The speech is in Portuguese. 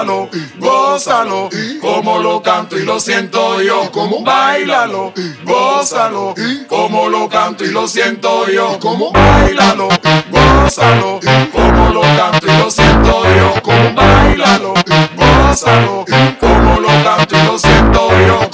Báilalo, gózalo, como lo canto y lo siento yo. Báilalo, gózalo, como lo canto y lo siento yo. Báilalo, gózalo, como lo canto y lo siento yo. Báilalo, gózalo, como lo canto y lo siento yo.